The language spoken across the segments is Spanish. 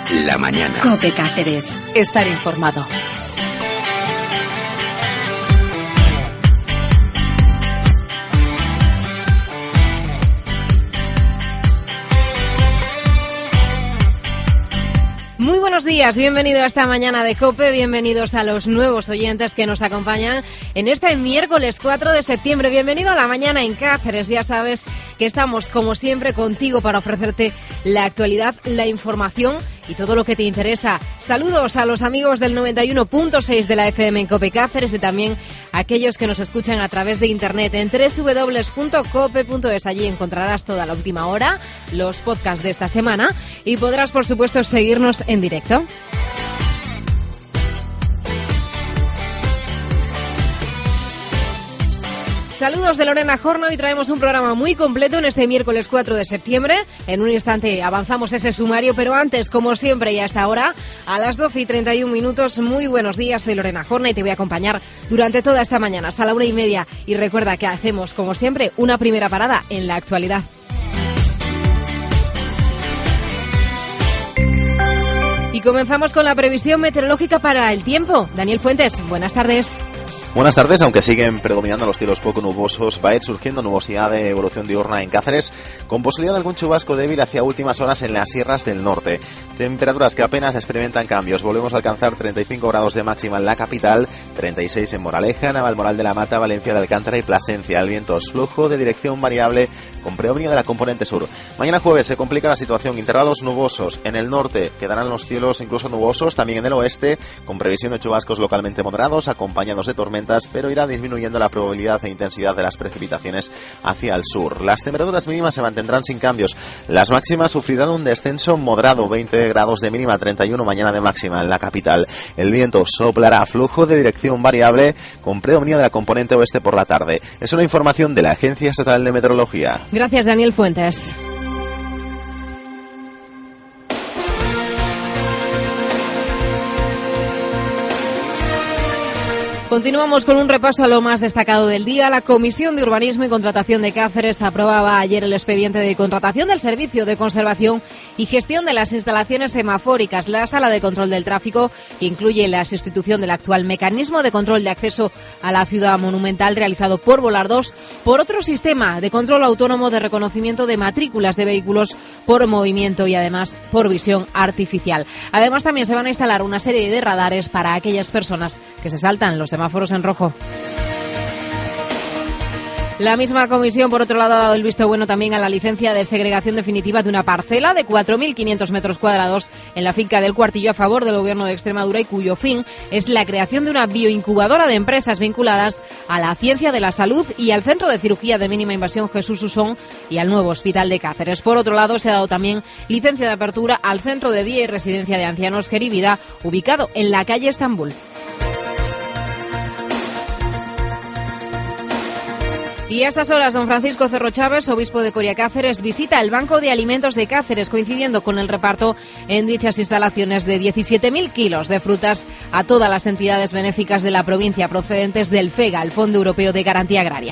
la mañana. COPE Cáceres. Estar informado. Muy buenos días, bienvenido a esta mañana de COPE, bienvenidos a los nuevos oyentes que nos acompañan en este miércoles 4 de septiembre. Bienvenido a la mañana en Cáceres, ya sabes que estamos como siempre contigo para ofrecerte la actualidad, la información y todo lo que te interesa. Saludos a los amigos del 91.6 de la FM en COPE Cáceres y también a aquellos que nos escuchan a través de internet en www.cope.es. Allí encontrarás toda la última hora, los podcasts de esta semana y podrás por supuesto seguirnos en directo. Saludos de Lorena Jorno y traemos un programa muy completo en este miércoles 4 de septiembre. En un instante avanzamos ese sumario, pero antes, como siempre y hasta ahora, a las 12:31, muy buenos días, soy Lorena Jorno y te voy a acompañar durante toda esta mañana hasta la 1:30. Y recuerda que hacemos, como siempre, una primera parada en la actualidad. Y comenzamos con la previsión meteorológica para el tiempo. Daniel Fuentes, buenas tardes. Buenas tardes, aunque siguen predominando los cielos poco nubosos, va a ir surgiendo nubosidad de evolución diurna en Cáceres, con posibilidad de algún chubasco débil hacia últimas horas en las sierras del norte. Temperaturas que apenas experimentan cambios. Volvemos a alcanzar 35 grados de máxima en la capital, 36 en Moraleja, Navalmoral de la Mata, Valencia de Alcántara y Plasencia. El viento es flujo de dirección variable con predominio de la componente sur. Mañana jueves se complica la situación, intervalos nubosos. En el norte quedarán los cielos incluso nubosos, también en el oeste, con previsión de chubascos localmente moderados, acompañados de tormentas, pero irá disminuyendo la probabilidad e intensidad de las precipitaciones hacia el sur. Las temperaturas mínimas se mantendrán sin cambios. Las máximas sufrirán un descenso moderado, 20 grados de mínima, 31 mañana de máxima en la capital. El viento soplará a flujo de dirección variable con predominio de la componente oeste por la tarde. Es una información de la Agencia Estatal de Meteorología. Gracias, Daniel Fuentes. Continuamos con un repaso a lo más destacado del día. La Comisión de Urbanismo y Contratación de Cáceres aprobaba ayer el expediente de contratación del Servicio de Conservación y Gestión de las Instalaciones Semafóricas. La Sala de Control del Tráfico incluye la sustitución del actual mecanismo de control de acceso a la ciudad monumental realizado por Volar 2 por otro sistema de control autónomo de reconocimiento de matrículas de vehículos por movimiento y además por visión artificial. Además también se van a instalar una serie de radares para aquellas personas que se saltan los semáforos en rojo. La misma comisión, por otro lado, ha dado el visto bueno también a la licencia de segregación definitiva de una parcela de 4.500 metros cuadrados en la finca del Cuartillo a favor del Gobierno de Extremadura y cuyo fin es la creación de una bioincubadora de empresas vinculadas a la ciencia de la salud y al Centro de Cirugía de Mínima Invasión Jesús Usón y al nuevo Hospital de Cáceres. Por otro lado, se ha dado también licencia de apertura al Centro de Día y Residencia de Ancianos Gerivida, ubicado en la calle Estambul. Y a estas horas, don Francisco Cerro Chávez, obispo de Coria Cáceres, visita el Banco de Alimentos de Cáceres, coincidiendo con el reparto en dichas instalaciones de 17.000 kilos de frutas a todas las entidades benéficas de la provincia procedentes del FEGA, el Fondo Europeo de Garantía Agraria.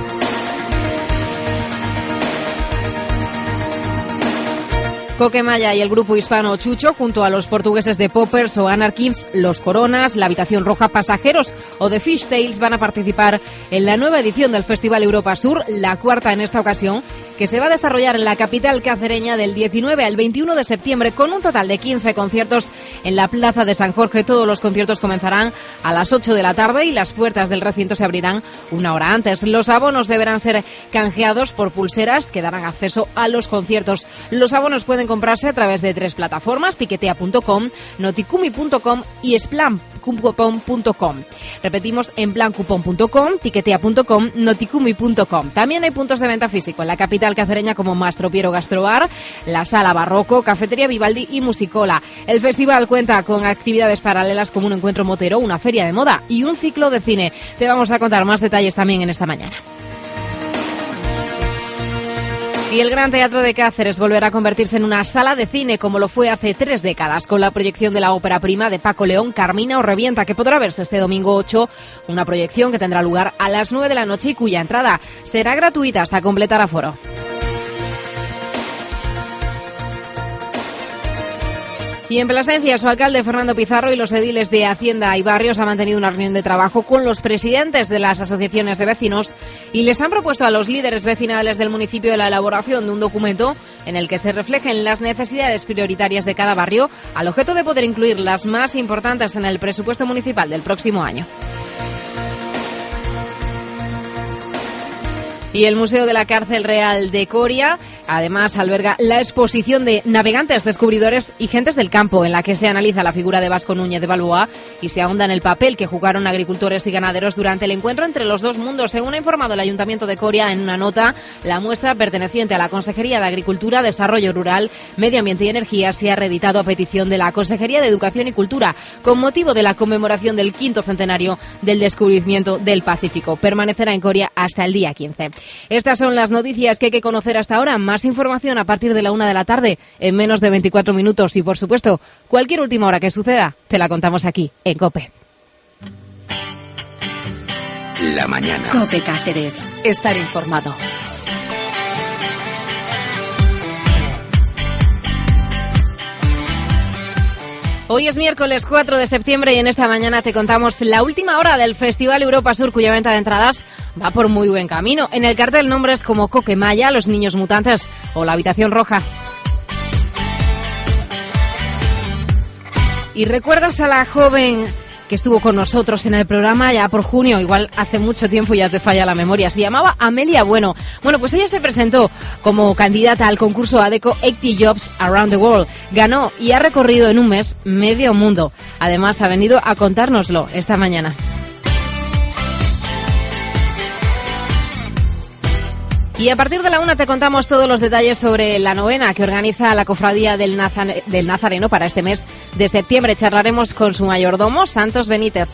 Coquemaya y el grupo hispano Chucho, junto a los portugueses de Poppers o Anarchies, Los Coronas, La Habitación Roja, Pasajeros o The Fish Tales van a participar en la nueva edición del Festival Europa Sur, la cuarta en esta ocasión, que se va a desarrollar en la capital cacereña del 19 al 21 de septiembre con un total de 15 conciertos en la Plaza de San Jorge. Todos los conciertos comenzarán a las 8 de la tarde y las puertas del recinto se abrirán una hora antes. Los abonos deberán ser canjeados por pulseras que darán acceso a los conciertos. Los abonos pueden comprarse a través de 3 plataformas: tiquetea.com, noticumi.com y splancupon.com. Repetimos, en plancupon.com, tiquetea.com, noticumi.com. También hay puntos de venta físico en la capital cacereña como Mastro Piero Gastrobar, la Sala Barroco, Cafetería Vivaldi y Musicola. El festival cuenta con actividades paralelas como un encuentro motero, una feria de moda y un ciclo de cine. Te vamos a contar más detalles también en esta mañana. Y el Gran Teatro de Cáceres volverá a convertirse en una sala de cine como lo fue hace 3 décadas, con la proyección de la ópera prima de Paco León, Carmina o Revienta, que podrá verse este domingo 8, una proyección que tendrá lugar a las 9 de la noche y cuya entrada será gratuita hasta completar aforo. Y en Plasencia, su alcalde Fernando Pizarro y los ediles de Hacienda y Barrios han mantenido una reunión de trabajo con los presidentes de las asociaciones de vecinos y les han propuesto a los líderes vecinales del municipio la elaboración de un documento en el que se reflejen las necesidades prioritarias de cada barrio, al objeto de poder incluir las más importantes en el presupuesto municipal del próximo año. Y el Museo de la Cárcel Real de Coria, además, alberga la exposición de navegantes, descubridores y gentes del campo, en la que se analiza la figura de Vasco Núñez de Balboa y se ahonda en el papel que jugaron agricultores y ganaderos durante el encuentro entre los dos mundos. Según ha informado el Ayuntamiento de Coria en una nota, la muestra, perteneciente a la Consejería de Agricultura, Desarrollo Rural, Medio Ambiente y Energía, se ha reeditado a petición de la Consejería de Educación y Cultura, con motivo de la conmemoración del 5º centenario del descubrimiento del Pacífico. Permanecerá en Coria hasta el día 15. Estas son las noticias que hay que conocer hasta ahora. Más información a partir de la 1 de la tarde, en menos de 24 minutos. Y, por supuesto, cualquier última hora que suceda, te la contamos aquí, en COPE. La mañana. COPE Cáceres. Estar informado. Hoy es miércoles 4 de septiembre y en esta mañana te contamos la última hora del Festival Europa Sur, cuya venta de entradas va por muy buen camino. En el cartel nombres como Coquemaya, Los Niños Mutantes o La Habitación Roja. ¿Y recuerdas a la joven que estuvo con nosotros en el programa ya por junio? Igual hace mucho tiempo ya te falla la memoria. Se llamaba Amelia Bueno. Bueno, pues ella se presentó como candidata al concurso ADECO 80 Jobs Around the World. Ganó y ha recorrido en un mes medio mundo. Además, ha venido a contárnoslo esta mañana. Y a partir de la 1 te contamos todos los detalles sobre la novena que organiza la Cofradía del Nazareno para este mes de septiembre. Charlaremos con su mayordomo, Santos Benítez.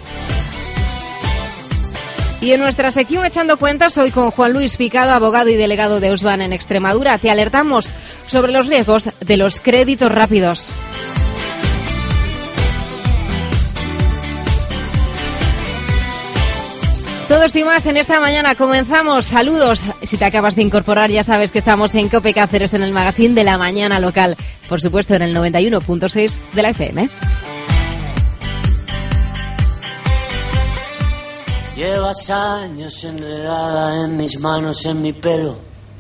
Y en nuestra sección Echando Cuentas, hoy con Juan Luis Picado, abogado y delegado de Eusban en Extremadura, te alertamos sobre los riesgos de los créditos rápidos. Todo esto y más en esta mañana. Comenzamos. Saludos. Si te acabas de incorporar, ya sabes que estamos en COPE Cáceres, en el magazine de la mañana local. Por supuesto, en el 91.6 de la FM. Llevas años enredada en mis manos, en mi pelo,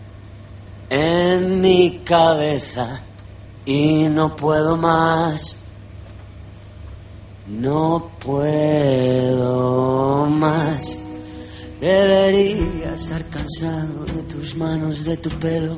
en mi cabeza, y no puedo más. No puedo más. Debería estar cansado de tus manos, de tu pelo,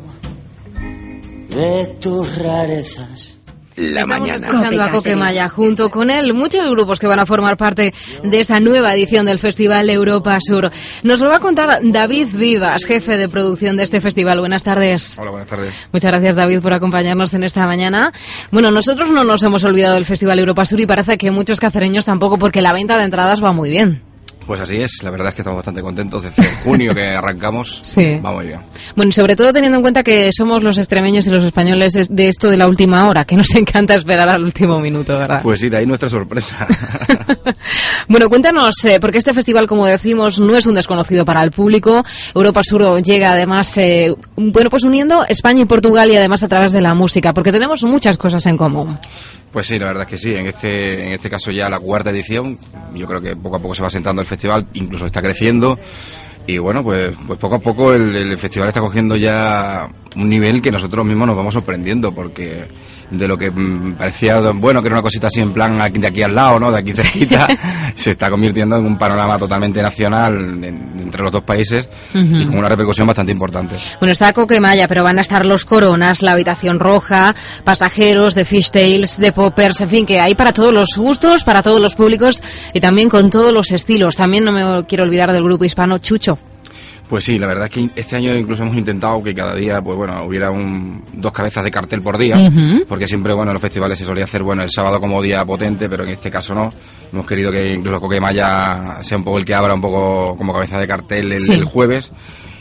de tus rarezas. La mañana. Estamos escuchando a Coquemaya, junto con él muchos grupos que van a formar parte de esta nueva edición del Festival Europa Sur. Nos lo va a contar David Vivas, jefe de producción de este festival. Buenas tardes. Hola, buenas tardes. Muchas gracias, David, por acompañarnos en esta mañana. Bueno, nosotros no nos hemos olvidado del Festival Europa Sur y parece que muchos cacereños tampoco, porque la venta de entradas va muy bien. Pues así es, la verdad es que estamos bastante contentos. Desde junio que arrancamos, sí, va muy bien. Bueno, sobre todo teniendo en cuenta que somos los extremeños y los españoles de esto de la última hora, que nos encanta esperar al último minuto, ¿verdad? Pues sí, de ahí nuestra sorpresa. Bueno, cuéntanos, porque este festival, como decimos, no es un desconocido para el público. Europa Sur llega además, bueno, pues uniendo España y Portugal y además a través de la música, porque tenemos muchas cosas en común. Pues sí, la verdad es que sí. En este caso ya la 4ª edición. Yo creo que poco a poco se va sentando el festival, incluso está creciendo. Y bueno, pues poco a poco el festival está cogiendo ya un nivel que nosotros mismos nos vamos sorprendiendo, porque de lo que parecía, bueno, que era una cosita así en plan de aquí al lado, ¿no?, de aquí cerquita, se está convirtiendo en un panorama totalmente nacional entre los dos países, y con una repercusión bastante importante. Bueno, está Coquemaya, pero van a estar los Coronas, La Habitación Roja, Pasajeros, de Fishtails, de Poppers, en fin, que hay para todos los gustos, para todos los públicos y también con todos los estilos. También no me quiero olvidar del grupo hispano Chucho. Pues sí, la verdad es que este año incluso hemos intentado que cada día, pues bueno, hubiera 2 cabezas de cartel por día, porque siempre, bueno, en los festivales se solía hacer, bueno, el sábado como día potente, pero en este caso no. Hemos querido que incluso Coquemaya sea un poco el que abra un poco como cabeza de cartel el jueves.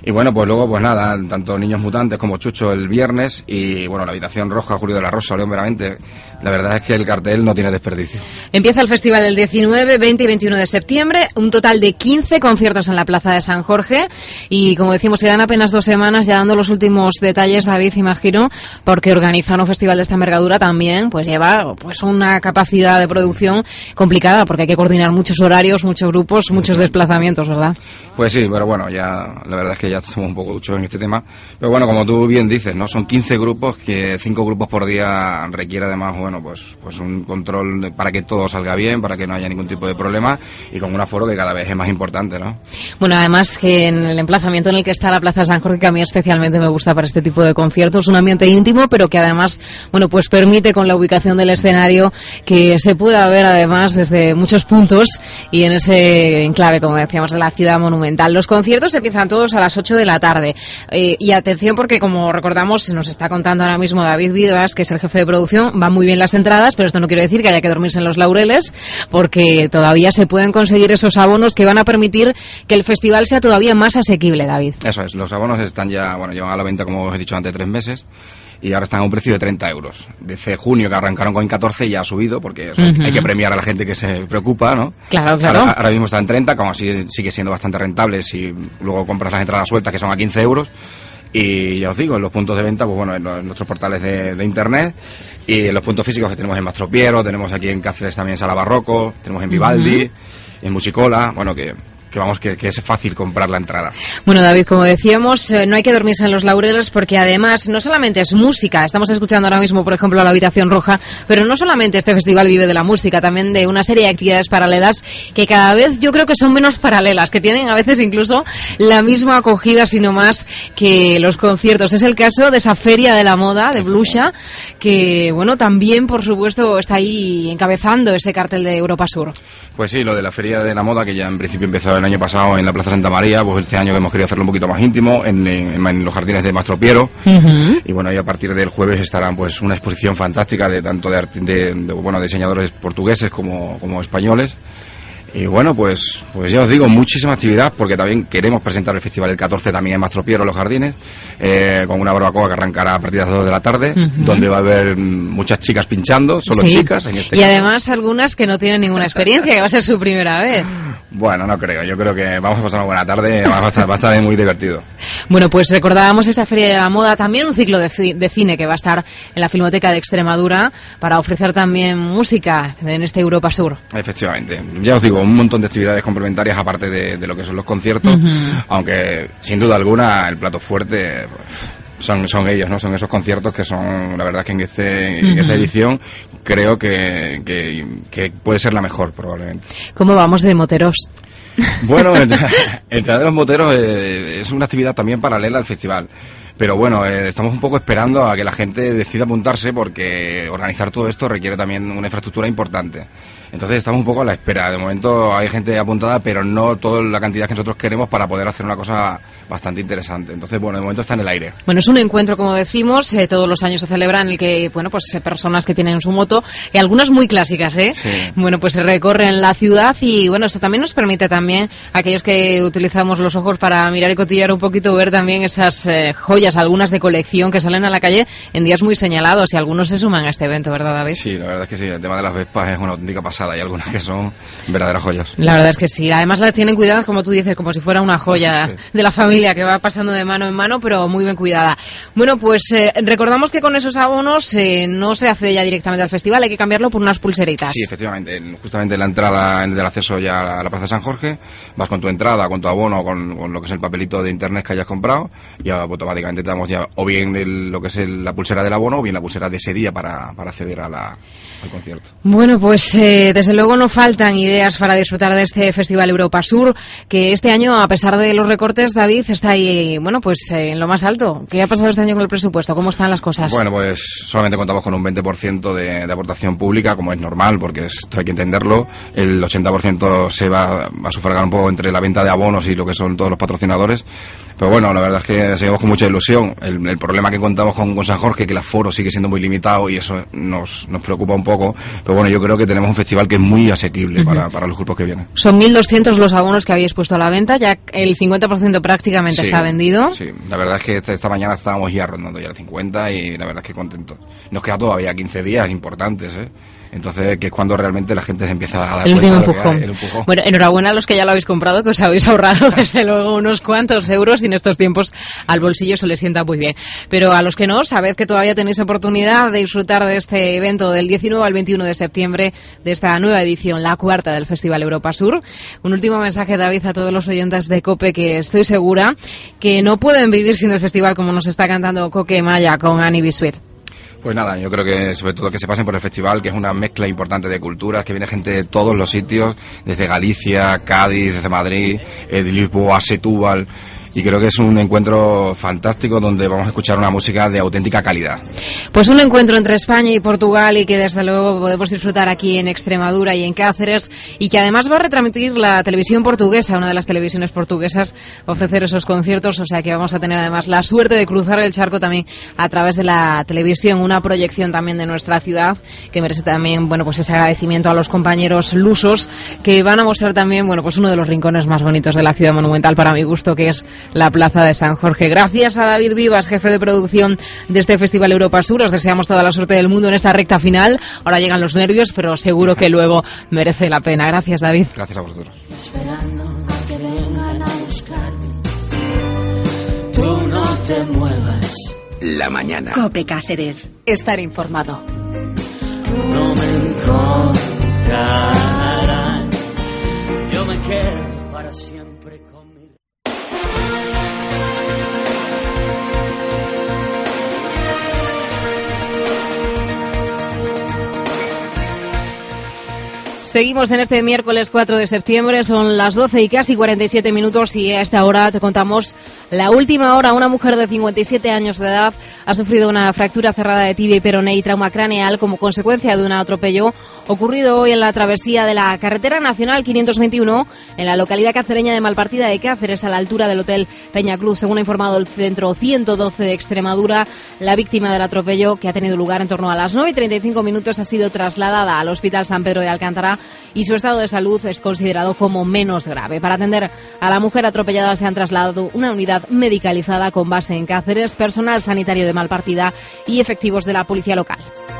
Y bueno, pues luego, pues nada, tanto Niños Mutantes como Chucho el viernes y bueno, la Habitación Roja, Julio de la Rosa, León Benavente. La verdad es que el cartel no tiene desperdicio. Empieza el festival el 19, 20 y 21 de septiembre, un total de 15 conciertos en la Plaza de San Jorge y como decimos, quedan apenas 2 semanas ya dando los últimos detalles, David, imagino, porque organizar un festival de esta envergadura también pues lleva pues una capacidad de producción complicada porque hay que coordinar muchos horarios, muchos grupos, muchos desplazamientos, ¿verdad? Pues sí, pero bueno, ya la verdad es que ya somos un poco duchos en este tema. Pero bueno, como tú bien dices, ¿no? Son 15 grupos, que 5 grupos por día requiere además, bueno, pues un control para que todo salga bien, para que no haya ningún tipo de problema y con un aforo que cada vez es más importante, ¿no? Bueno, además que en el emplazamiento en el que está la Plaza de San Jorge, que a mí especialmente me gusta para este tipo de conciertos, un ambiente íntimo, pero que además, bueno, pues permite con la ubicación del escenario que se pueda ver además desde muchos puntos y en ese enclave, como decíamos, de la ciudad monumental. Los conciertos empiezan todos a las 8 de la tarde. Y atención porque, como recordamos, nos está contando ahora mismo David Vidoas, que es el jefe de producción, van muy bien las entradas, pero esto no quiere decir que haya que dormirse en los laureles, porque todavía se pueden conseguir esos abonos que van a permitir que el festival sea todavía más asequible, David. Eso es, los abonos están ya, bueno, llevan a la venta, como os he dicho antes, 3 meses. Y ahora están a un precio de 30 euros. Desde junio, que arrancaron con 14, ya ha subido, porque o sea, hay que premiar a la gente que se preocupa, ¿no? Claro. Ahora mismo está en 30, como así sigue siendo bastante rentable si luego compras las entradas sueltas, que son a 15 euros. Y ya os digo, en los puntos de venta, pues bueno, en nuestros portales de internet y en los puntos físicos que tenemos en Mastropiero, tenemos aquí en Cáceres también Sala Barroco, tenemos en Vivaldi, en Musicola, bueno, que es fácil comprar la entrada. Bueno, David, como decíamos, no hay que dormirse en los laureles porque además no solamente es música, estamos escuchando ahora mismo, por ejemplo, la Habitación Roja, pero no solamente este festival vive de la música, también de una serie de actividades paralelas que cada vez yo creo que son menos paralelas, que tienen a veces incluso la misma acogida, sino más que los conciertos. Es el caso de esa Feria de la Moda de Blusa, que, bueno, también, por supuesto, está ahí encabezando ese cartel de Europa Sur. Pues sí, lo de la Feria de la Moda, que ya en principio empezó el año pasado en la Plaza Santa María, pues este año hemos querido hacerlo un poquito más íntimo en los jardines de Mastropiero. Y bueno, y a partir del jueves estarán pues una exposición fantástica de tanto de diseñadores portugueses como españoles. Y bueno, pues ya os digo, muchísima actividad, porque también queremos presentar el festival el 14 también en Mastropiero, los jardines, con una barbacoa que arrancará a partir de las 2 de la tarde, donde va a haber muchas chicas pinchando, solo chicas en este caso. Además algunas que no tienen ninguna experiencia, que va a ser su primera vez. Bueno, no creo, yo creo que vamos a pasar una buena tarde, va a estar muy divertido. Bueno, pues recordábamos esta Feria de la Moda, también un ciclo de cine que va a estar en la Filmoteca de Extremadura para ofrecer también música en este Europa Sur. Efectivamente, ya os digo, un montón de actividades complementarias aparte de lo que son los conciertos, aunque sin duda alguna el plato fuerte son ellos, ¿no? Son esos conciertos que son, la verdad que en esta edición creo que puede ser la mejor probablemente. ¿Cómo vamos de moteros? Bueno, entrar de los moteros es una actividad también paralela al festival. Pero bueno, estamos un poco esperando a que la gente decida apuntarse, porque organizar todo esto requiere también una infraestructura importante. Entonces estamos un poco a la espera. De momento hay gente apuntada, pero no toda la cantidad que nosotros queremos para poder hacer una cosa bastante interesante. Entonces, bueno, de momento está en el aire. Bueno, es un encuentro, como decimos, todos los años se celebra, en el que, bueno, pues personas que tienen su moto, y algunas muy clásicas, Sí. Bueno, pues se recorren la ciudad y, bueno, esto también nos permite también a aquellos que utilizamos los ojos para mirar y cotillear un poquito, ver también esas joyas, algunas de colección que salen a la calle en días muy señalados, y algunos se suman a este evento, ¿verdad, David? Sí, la verdad es que sí, el tema de las Vespas es una auténtica pasada. Hay algunas que son verdaderas joyas. La verdad es que sí. Además las tienen cuidadas, como tú dices, como si fuera una joya de la familia que va pasando de mano en mano, pero muy bien cuidada. Bueno, pues recordamos que con esos abonos no se accede ya directamente al festival, hay que cambiarlo por unas pulseritas. Sí, efectivamente. Justamente en la entrada del acceso ya a la Plaza de San Jorge, vas con tu entrada, con tu abono, con lo que es el papelito de internet que hayas comprado, y automáticamente te damos ya o bien lo que es la pulsera del abono, o bien la pulsera de ese día para acceder al concierto. Bueno, pues desde luego no faltan ideas para disfrutar de este Festival Europa Sur, que este año, a pesar de los recortes, David, está ahí, bueno, pues en lo más alto. ¿Qué ha pasado este año con el presupuesto? ¿Cómo están las cosas? Bueno, pues solamente contamos con un 20% de aportación pública, como es normal, porque esto hay que entenderlo. El 80% se va a sufragar un poco entre la venta de abonos y lo que son todos los patrocinadores. Pero bueno, la verdad es que seguimos con mucha ilusión ilusión. El problema que contamos con San Jorge, que el aforo sigue siendo muy limitado y eso nos preocupa un poco. Pero bueno, yo creo que tenemos un festival que es muy asequible para los grupos que vienen. Son 1.200 los abonos que habéis puesto a la venta, ya el 50% prácticamente está vendido. Sí, la verdad es que esta mañana estábamos ya rondando ya el 50 y la verdad es que contentos. Nos queda todavía 15 días importantes, Entonces, que es cuando realmente la gente se empieza a dar el último empujón. Bueno, enhorabuena a los que ya lo habéis comprado, que os habéis ahorrado desde luego unos cuantos euros y en estos tiempos al bolsillo se les sienta muy bien. Pero a los que no, sabed que todavía tenéis oportunidad de disfrutar de este evento del 19 al 21 de septiembre, de esta nueva edición, la cuarta del Festival Europa Sur. Un último mensaje, David, a todos los oyentes de COPE, que estoy segura que no pueden vivir sin el festival, como nos está cantando Coque Maya con Annie Bisuit. Pues nada, yo creo que sobre todo que se pasen por el festival, que es una mezcla importante de culturas, que viene gente de todos los sitios, desde Galicia, Cádiz, desde Madrid, de Lisboa, Setúbal, y creo que es un encuentro fantástico donde vamos a escuchar una música de auténtica calidad. Pues un encuentro entre España y Portugal y que desde luego podemos disfrutar aquí en Extremadura y en Cáceres, y que además va a retransmitir la televisión portuguesa, una de las televisiones portuguesas, ofrecer esos conciertos, o sea que vamos a tener además la suerte de cruzar el charco también a través de la televisión, una proyección también de nuestra ciudad que merece también, bueno, pues ese agradecimiento a los compañeros lusos que van a mostrar también, bueno, pues uno de los rincones más bonitos de la ciudad monumental para mi gusto, que es la Plaza de San Jorge. Gracias a David Vivas, jefe de producción de este Festival Europa Sur. Os deseamos toda la suerte del mundo en esta recta final. Ahora llegan los nervios, pero seguro que luego merece la pena. Gracias, David. Gracias a vosotros. Esperando que vengan a buscarme. Tú no te muevas. La mañana. COPE Cáceres. Estar informado. No me encontrarán. Yo me quedo para siempre con mi... Seguimos en este miércoles 4 de septiembre, son las 12 y casi 47 minutos y a esta hora te contamos la última hora. Una mujer de 57 años de edad ha sufrido una fractura cerrada de tibia y peroné y trauma craneal como consecuencia de un atropello ocurrido hoy en la travesía de la carretera nacional 521 en la localidad cacereña de Malpartida de Cáceres, a la altura del Hotel Peñacluz. Según ha informado el Centro 112 de Extremadura, la víctima del atropello, que ha tenido lugar en torno a las 9:35 minutos, ha sido trasladada al Hospital San Pedro de Alcántara y su estado de salud es considerado como menos grave. Para atender a la mujer atropellada se han trasladado una unidad medicalizada con base en Cáceres, personal sanitario de Malpartida y efectivos de la policía local.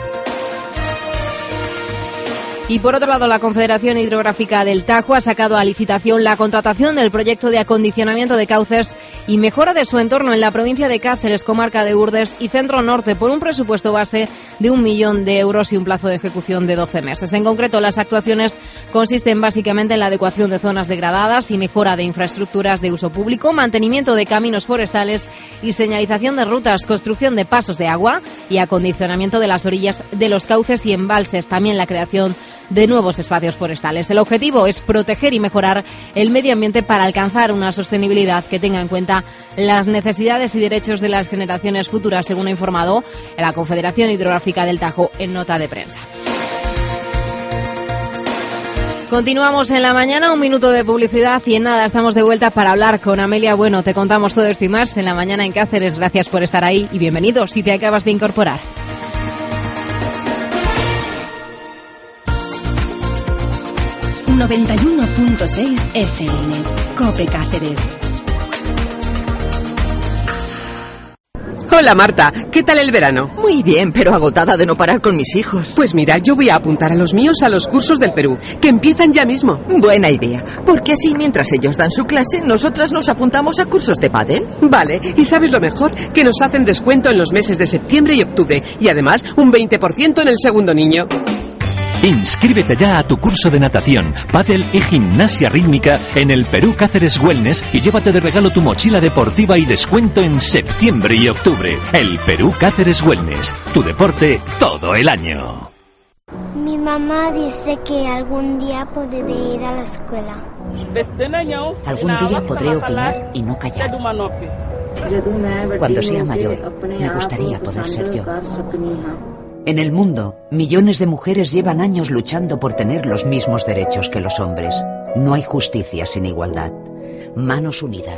Y por otro lado, la Confederación Hidrográfica del Tajo ha sacado a licitación la contratación del proyecto de acondicionamiento de cauces y mejora de su entorno en la provincia de Cáceres, comarca de Urdes y Centro Norte, por un presupuesto base de 1 millón de euros y un plazo de ejecución de 12 meses. En concreto, las actuaciones consisten básicamente en la adecuación de zonas degradadas y mejora de infraestructuras de uso público, mantenimiento de caminos forestales y señalización de rutas, construcción de pasos de agua y acondicionamiento de las orillas de los cauces y embalses, también la creación de nuevos espacios forestales. El objetivo es proteger y mejorar el medio ambiente para alcanzar una sostenibilidad que tenga en cuenta las necesidades y derechos de las generaciones futuras, según ha informado la Confederación Hidrográfica del Tajo en nota de prensa. Continuamos en la mañana, un minuto de publicidad y en nada estamos de vuelta para hablar con Amelia Bueno. Te contamos todo esto y más en la mañana en Cáceres. Gracias por estar ahí y bienvenido si te acabas de incorporar. ...91.6 FM... COPE Cáceres. Hola Marta, ¿qué tal el verano? Muy bien, pero agotada de no parar con mis hijos. Pues mira, yo voy a apuntar a los míos a los cursos del Perú, que empiezan ya mismo. Buena idea, porque así mientras ellos dan su clase, nosotras nos apuntamos a cursos de pádel. Vale, y ¿sabes lo mejor? Que nos hacen descuento en los meses de septiembre y octubre, y además un 20% en el segundo niño. Inscríbete ya a tu curso de natación, pádel y gimnasia rítmica en el Perú Cáceres Wellness y llévate de regalo tu mochila deportiva y descuento en septiembre y octubre. El Perú Cáceres Wellness, tu deporte todo el año. Mi mamá dice que algún día podré ir a la escuela. Algún día podré opinar y no callar. Cuando sea mayor, me gustaría poder ser yo. En el mundo, millones de mujeres llevan años luchando por tener los mismos derechos que los hombres. No hay justicia sin igualdad. Manos unidas,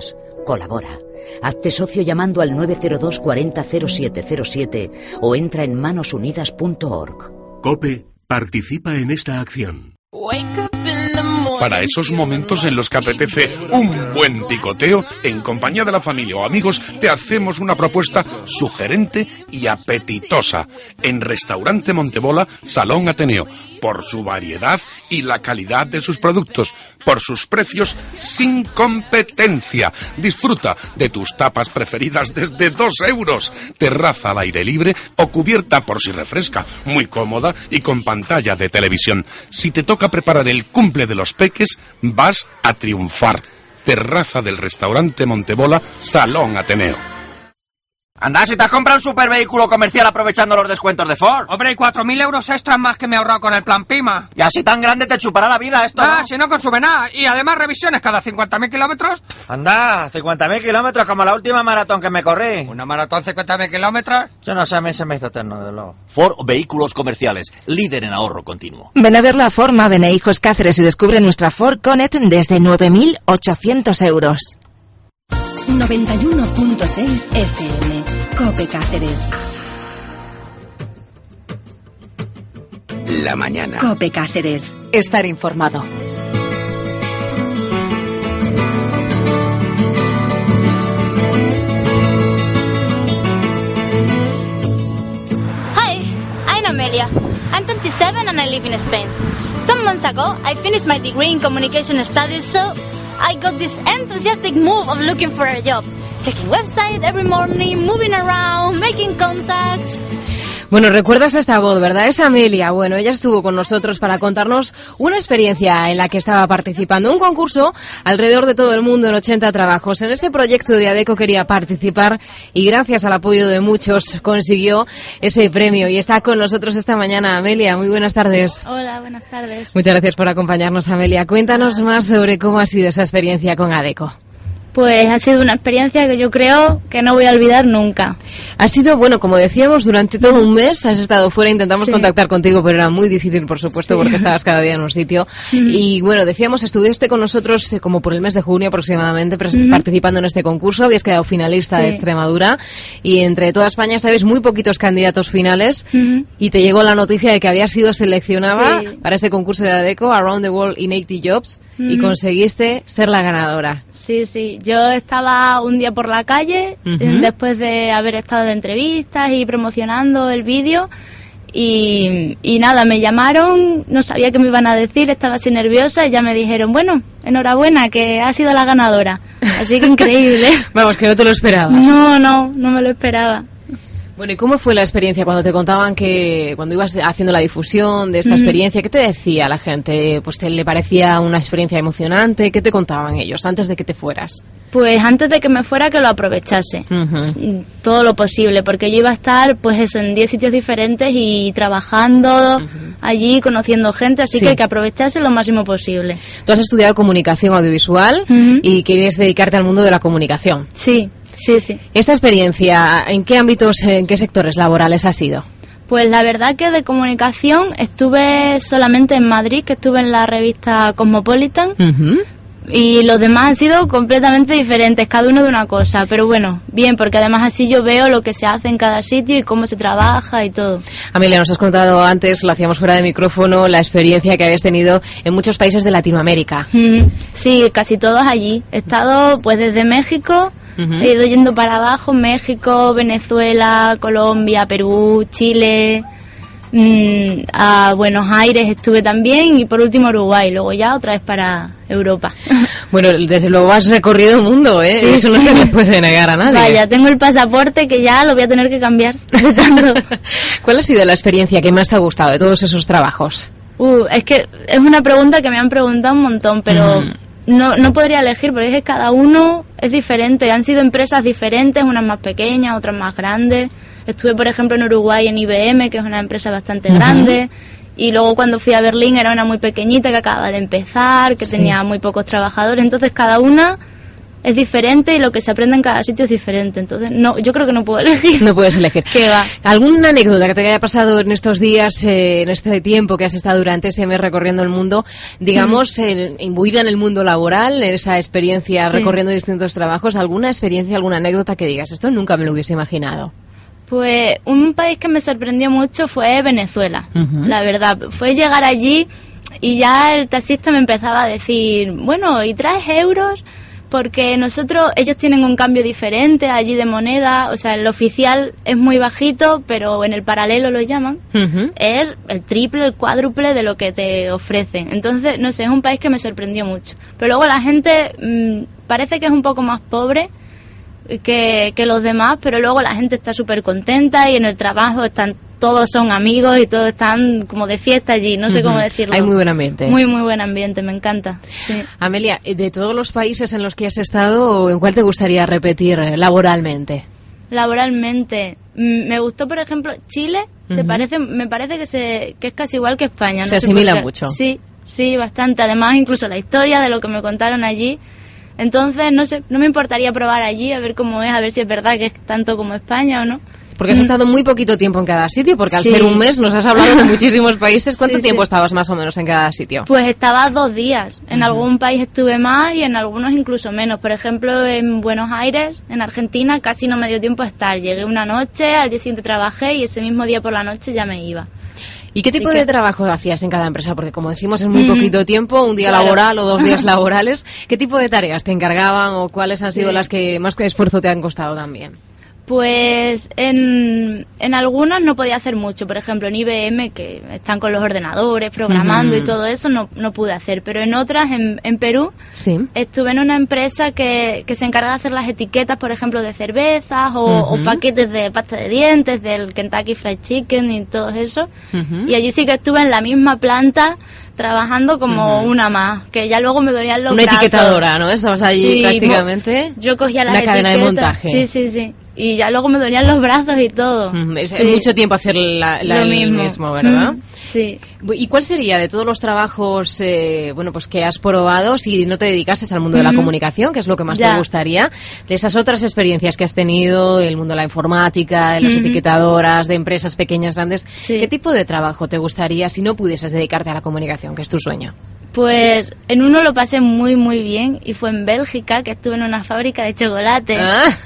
Colabora. Hazte socio llamando al 902 40 0707 o entra en manosunidas.org. COPE participa en esta acción. Para esos momentos en los que apetece un buen picoteo, en compañía de la familia o amigos, te hacemos una propuesta sugerente y apetitosa. En Restaurante Montebola, Salón Ateneo, por su variedad y la calidad de sus productos, por sus precios sin competencia. Disfruta de tus tapas preferidas desde 2 euros. Terraza al aire libre o cubierta por si refresca, muy cómoda y con pantalla de televisión. Si te toca preparar el cumple de los peques, vas a triunfar. Terraza del Restaurante Montebola, Salón Ateneo. Anda, si te has comprado un supervehículo comercial aprovechando los descuentos de Ford. Hombre, y 4.000 euros extras más que me he ahorrado con el plan PIMA. Y así tan grande te chupará la vida esto, ¿no? Si no consume nada. Y además revisiones cada 50.000 kilómetros. Anda, 50.000 kilómetros como la última maratón que me corrí. ¿Una maratón 50.000 kilómetros? Yo no sé, a mí se me hizo eterno, de luego. Ford Vehículos Comerciales, líder en ahorro continuo. Ven a ver la Ford Mavene Hijos Cáceres y descubre nuestra Ford Connect desde 9.800 euros. 91.6 FM. COPE Cáceres. La mañana. COPE Cáceres. Estar informado. Hi, I'm Amelia. I'm 27 and I live in Spain. Some months ago, I finished my degree in communication studies, so I got this enthusiastic move of looking for a job. Checking website every morning, moving around, making contacts. Bueno, recuerdas esta voz, ¿verdad? Es Amelia. Bueno, ella estuvo con nosotros para contarnos una experiencia en la que estaba participando. Un concurso alrededor de todo el mundo en 80 trabajos. En este proyecto de ADECO quería participar y gracias al apoyo de muchos consiguió ese premio. Y está con nosotros esta mañana Amelia. Muy buenas tardes. Hola, buenas tardes. Muchas gracias por acompañarnos, Amelia. Cuéntanos más sobre cómo ha sido esa experiencia con ADECO. Pues ha sido una experiencia que yo creo que no voy a olvidar nunca. Ha sido, bueno, como decíamos, durante todo un mes has estado fuera, intentamos contactar contigo, pero era muy difícil, por supuesto, porque estabas cada día en un sitio. Y bueno, decíamos, estuviste con nosotros como por el mes de junio aproximadamente, participando en este concurso, habías quedado finalista de Extremadura, y entre toda España estabais muy poquitos candidatos finales, y te llegó la noticia de que habías sido seleccionada para ese concurso de ADECO, Around the World in 80 Jobs, y conseguiste ser la ganadora. Sí, sí. Yo estaba un día por la calle, después de haber estado de entrevistas y promocionando el vídeo, y nada, me llamaron, no sabía qué me iban a decir, estaba así nerviosa, y ya me dijeron, bueno, enhorabuena, que has sido la ganadora. Así que increíble. Vamos, que no te lo esperabas. No me lo esperaba. Bueno, ¿y cómo fue la experiencia cuando te contaban que, cuando ibas haciendo la difusión de esta experiencia, qué te decía la gente? Pues ¿te le parecía una experiencia emocionante? ¿Qué te contaban ellos antes de que te fueras? Pues antes de que me fuera, que lo aprovechase todo lo posible, porque yo iba a estar, pues eso, en 10 sitios diferentes y trabajando allí, conociendo gente, así que hay que aprovecharse lo máximo posible. Tú has estudiado comunicación audiovisual y querías dedicarte al mundo de la comunicación. Sí. Esta experiencia, ¿en qué ámbitos, en qué sectores laborales ha sido? Pues la verdad que de comunicación estuve solamente en Madrid, que estuve en la revista Cosmopolitan, y los demás han sido completamente diferentes, cada uno de una cosa, pero bueno, bien, porque además así yo veo lo que se hace en cada sitio y cómo se trabaja y todo. Amelia, nos has contado antes, lo hacíamos fuera de micrófono, la experiencia que habías tenido en muchos países de Latinoamérica. Sí, casi todos allí. He estado pues desde México, he ido yendo para abajo, México, Venezuela, Colombia, Perú, Chile, a Buenos Aires estuve también, y por último Uruguay, luego ya otra vez para Europa. Bueno, desde luego has recorrido el mundo, ¿eh? Sí, eso no se le puede negar a nadie. Vaya, tengo el pasaporte que ya lo voy a tener que cambiar. ¿Cuál ha sido la experiencia que más te ha gustado de todos esos trabajos? Es que es una pregunta que me han preguntado un montón, pero no podría elegir, porque es que cada uno es diferente. Han sido empresas diferentes, unas más pequeñas, otras más grandes. Estuve, por ejemplo, en Uruguay en IBM, que es una empresa bastante grande, y luego cuando fui a Berlín era una muy pequeñita que acababa de empezar, que tenía muy pocos trabajadores. Entonces cada una es diferente y lo que se aprende en cada sitio es diferente. Entonces, no, yo creo que no puedo elegir. No puedes elegir. ¿Qué va? ¿Alguna anécdota que te haya pasado en estos días, en este tiempo que has estado durante ese mes recorriendo el mundo, digamos, imbuida en el mundo laboral, en esa experiencia recorriendo distintos trabajos? ¿Alguna experiencia, alguna anécdota que digas, esto nunca me lo hubiese imaginado? Pues un país que me sorprendió mucho fue Venezuela, la verdad. Fue llegar allí y ya el taxista me empezaba a decir, bueno, ¿y traes euros? Porque ellos tienen un cambio diferente allí de moneda, o sea, el oficial es muy bajito, pero en el paralelo lo llaman, es el triple, el cuádruple de lo que te ofrecen. Entonces, no sé, es un país que me sorprendió mucho. Pero luego la gente parece que es un poco más pobre que los demás, pero luego la gente está súper contenta y en el trabajo todos son amigos y todos están como de fiesta allí, no sé cómo decirlo. Hay muy buen ambiente. Muy, muy buen ambiente, me encanta. Sí. Amelia, de todos los países en los que has estado, ¿en cuál te gustaría repetir laboralmente? Laboralmente, me gustó, por ejemplo, Chile, me parece que es casi igual que España. Se asimila mucho. Sí, bastante. Además, incluso la historia de lo que me contaron allí. Entonces, no sé, no me importaría probar allí, a ver cómo es, a ver si es verdad que es tanto como España o no. Porque has estado muy poquito tiempo en cada sitio, porque al ser un mes nos has hablado de muchísimos países. ¿Cuánto tiempo estabas más o menos en cada sitio? Pues estaba 2 días. En algún país estuve más y en algunos incluso menos. Por ejemplo, en Buenos Aires, en Argentina, casi no me dio tiempo a estar. Llegué una noche, al día siguiente trabajé y ese mismo día por la noche ya me iba. ¿Y qué tipo de trabajo hacías en cada empresa? Porque como decimos, es muy poquito tiempo, un día laboral o 2 días laborales. ¿Qué tipo de tareas te encargaban o cuáles han sido las que más esfuerzo te han costado también? Pues en algunas no podía hacer mucho. Por ejemplo, en IBM, que están con los ordenadores, programando y todo eso, no pude hacer. Pero en otras, en Perú, estuve en una empresa que se encarga de hacer las etiquetas, por ejemplo, de cervezas o paquetes de pasta de dientes, del Kentucky Fried Chicken y todo eso. Y allí sí que estuve en la misma planta trabajando como una más, que ya luego me dolían los brazos. Una etiquetadora, ¿no? Estabas allí prácticamente. Yo cogía la cadena de montaje. Sí. Y ya luego me dolían los brazos y todo. Es mucho tiempo hacer lo mismo, ¿verdad? Sí. ¿Y cuál sería de todos los trabajos pues que has probado, si no te dedicases al mundo de la comunicación, que es lo que más te gustaría, de esas otras experiencias que has tenido, el mundo de la informática, de las etiquetadoras, de empresas pequeñas, grandes, ¿qué tipo de trabajo te gustaría si no pudieses dedicarte a la comunicación, que es tu sueño? Pues en uno lo pasé muy muy bien y fue en Bélgica, que estuve en una fábrica de chocolate.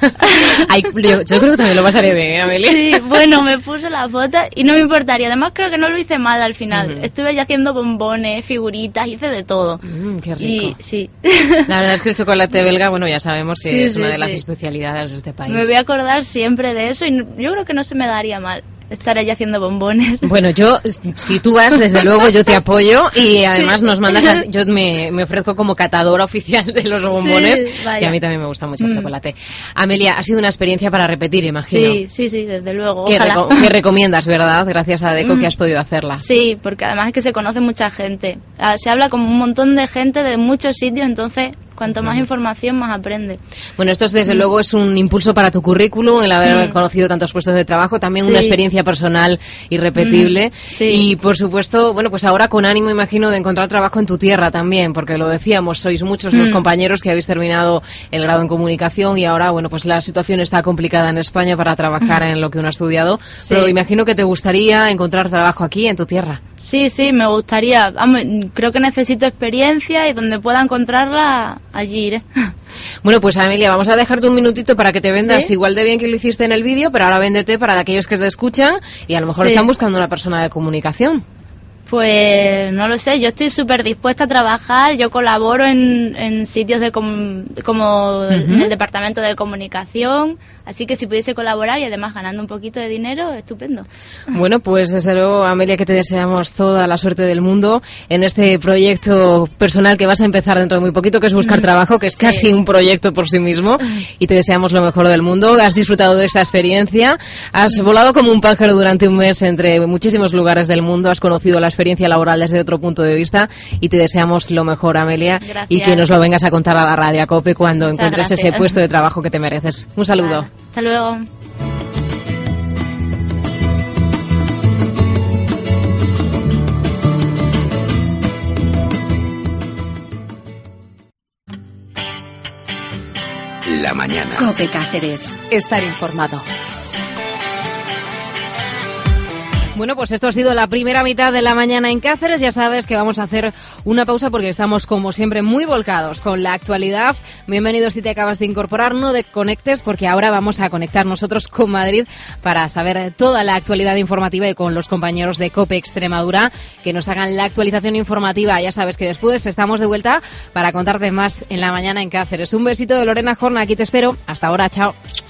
Yo creo que también lo pasaré bien, Amelia. Sí, bueno, me puse la foto y no me importaría. Además creo que no lo hice mal al final. Estuve ya haciendo bombones, figuritas, hice de todo. Qué rico. Sí. La verdad es que el chocolate belga, bueno, ya sabemos que es una de las especialidades de este país. Me voy a acordar siempre de eso y yo creo que no se me daría mal estar allí haciendo bombones. Bueno, si tú vas, desde luego yo te apoyo y además nos mandas yo me ofrezco como catadora oficial de los bombones, que a mí también me gusta mucho el chocolate. Amelia, ha sido una experiencia para repetir, imagino. Sí, desde luego. Que recomiendas, ¿verdad? Gracias a Deco que has podido hacerla. Sí, porque además es que se conoce mucha gente. Se habla con un montón de gente de muchos sitios, entonces cuanto más información, más aprende. Bueno, esto desde luego es un impulso para tu currículum, el haber conocido tantos puestos de trabajo, también una experiencia personal irrepetible. Y por supuesto, bueno, pues ahora con ánimo, imagino, de encontrar trabajo en tu tierra también, porque lo decíamos, sois muchos los compañeros que habéis terminado el grado en comunicación y ahora, bueno, pues la situación está complicada en España para trabajar en lo que uno ha estudiado, pero imagino que te gustaría encontrar trabajo aquí en tu tierra. Sí, me gustaría. Creo que necesito experiencia y donde pueda encontrarla, allí iré. Bueno, pues Amelia, vamos a dejarte un minutito para que te vendas igual de bien que lo hiciste en el vídeo, pero ahora véndete para aquellos que te escuchan y a lo mejor están buscando una persona de comunicación. Pues no lo sé, yo estoy súper dispuesta a trabajar, yo colaboro en sitios como en el departamento de comunicación, así que si pudiese colaborar y además ganando un poquito de dinero, estupendo. Bueno, pues desde luego, Amelia, que te deseamos toda la suerte del mundo en este proyecto personal que vas a empezar dentro de muy poquito, que es buscar trabajo, que es casi un proyecto por sí mismo, y te deseamos lo mejor del mundo. Has disfrutado de esta experiencia, has volado como un pájaro durante un mes entre muchísimos lugares del mundo, has conocido la experiencia laboral desde otro punto de vista y te deseamos lo mejor, Amelia. Gracias. Y que nos lo vengas a contar a la Radio COPE cuando encuentres ese puesto de trabajo que te mereces. Un saludo. Hasta luego. COPE Cáceres. Estar informado. Bueno, pues esto ha sido la primera mitad de la mañana en Cáceres. Ya sabes que vamos a hacer una pausa porque estamos, como siempre, muy volcados con la actualidad. Bienvenido si te acabas de incorporar, no desconectes porque ahora vamos a conectar nosotros con Madrid para saber toda la actualidad informativa y con los compañeros de COPE Extremadura que nos hagan la actualización informativa. Ya sabes que después estamos de vuelta para contarte más en la mañana en Cáceres. Un besito de Lorena Jorna, aquí te espero. Hasta ahora, chao.